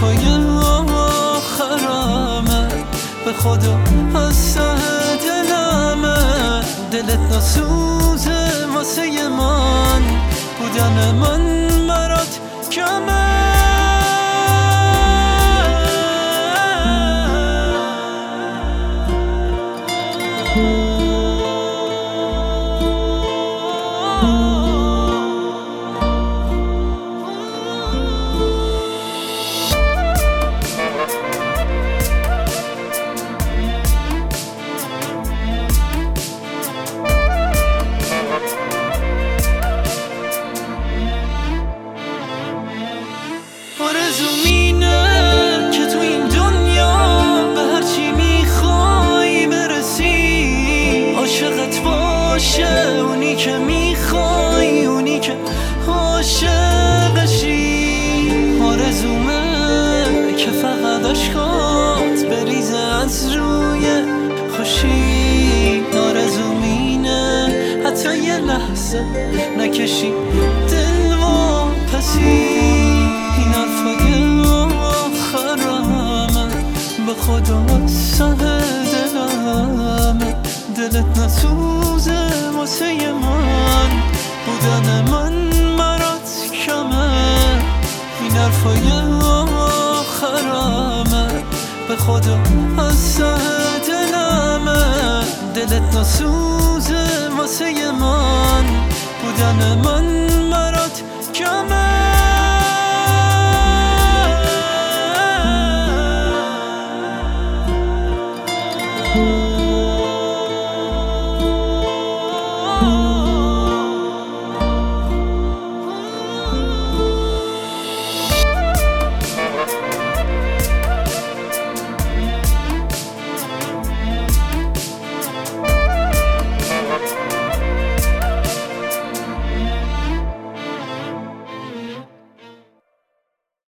حرفای آخرمه، به خدا از ته دلمه. دلت نسوزه واسه من، بودن من برات کمه. آرزوم اینه که تو این دنیا به هرچی میخوای برسی، عاشقت باشه اونی که میخوای، اونی که عاشقشی. آرزومه که فقط عشقات بریزه از روی خوشی. آرزوم اینه حتی یه لحظه نکشی دل و پسی. این حرفای آخرمه، به خدا سه دلمه. دلت نسوزه واسه من، بودن من برات کمه. این حرفای آخرمه، به خدا از ته دلمه. دلت نسوزه واسه من، بودن من برات کمه.